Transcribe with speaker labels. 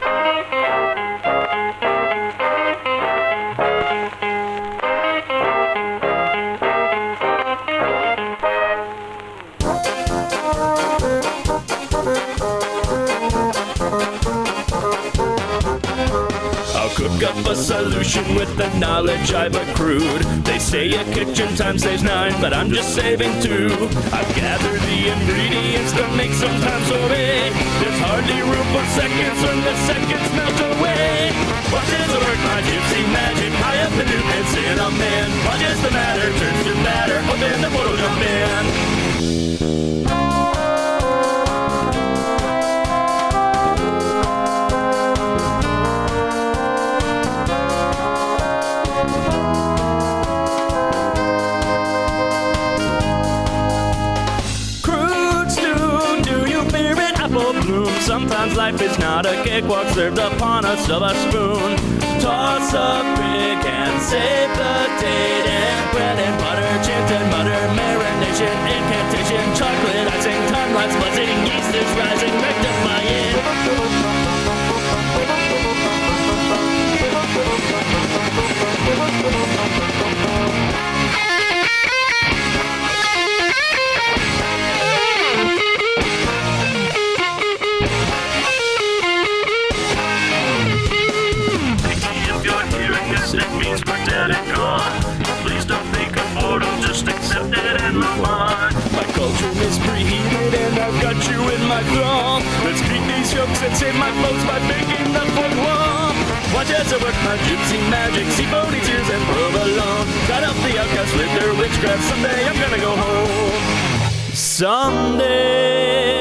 Speaker 1: Cook up a solution with the knowledge I've accrued. They say a kitchen time saves 9, but I'm just saving 2. I've gathered the ingredients to make some time sorbet. There's hardly room for seconds when the seconds melt away. Watch as I work my gypsy magic high up in New Cinnamon. Watch as the matter turns to matter, open the portal, jump in. Sometimes life is not a cakewalk served upon a silver spoon. Toss a pig and save the date. And bread and butter, chipped and butter, marination, incantation, chocolate icing, time lapse buzzing, yeast is rising, rectify it. Please don't think I'm mortal, just accept it and move on. My culture is preheated and I've got you in my thrall. Let's beat these yokes and save my folks by making the fourth wall. Watch as I work my gypsy magic, see bony tears and provolone. Cut up the outcasts with their witchcraft, someday I'm gonna go home. Someday